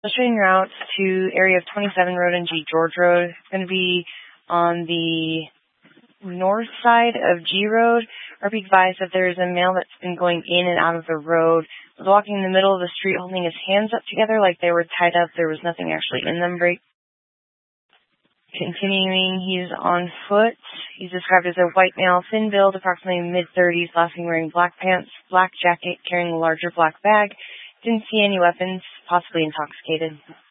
Illustrating routes to area of 27 Road and G George Road. It's going to be on the north side of G Road. RP advised that there is a male that's been going in and out of the road. Was walking in the middle of the street holding his hands up together like they were tied up. There was nothing actually in them. Continuing, he's on foot. He's described as a white male, thin build, approximately mid-30s, last seen wearing black pants, black jacket, carrying a larger black bag. Didn't see any weapons, possibly intoxicated.